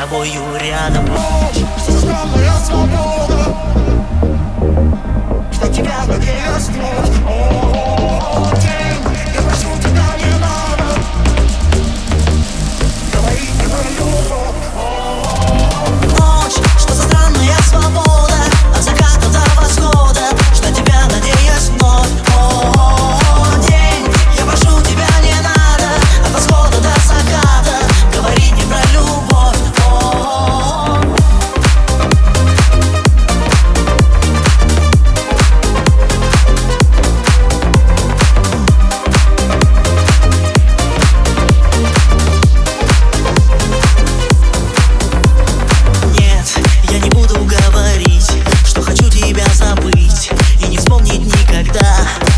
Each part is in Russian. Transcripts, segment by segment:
тобою рядом. Ночь, что за странная свобода, что тебя надеюсь вновь. О, день, я прошу тебя, не надо говорить мне про любовь. Ночь, что за странная свобода, от заката до восхода, что тебя надеюсь вновь. О, день, я прошу тебя, не надо от восхода до заката говорить мне про любовь. Нет, я не буду говорить, что хочу тебя забыть и не вспомнить никогда.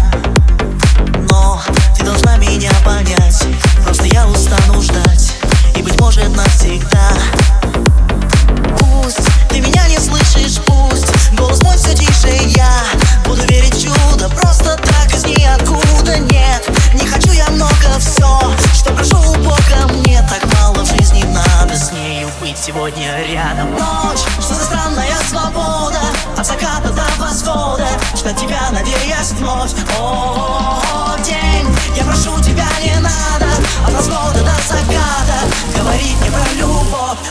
Но ты должна меня понять, просто я устану ждать, и быть может навсегда. Пусть ты меня не слышишь, пусть голос мой все тише, я буду верить в чудо просто так из ниоткуда. Нет, не хочу я много, все, что прошу у Бога, мне так мало в жизни надо с нею быть сегодня рядом. Ночь, что за странная свобода, от заката до восхода, что тебя надеюсь вновь. О, день, я прошу тебя, не надо от восхода до заката говорить мне про любовь.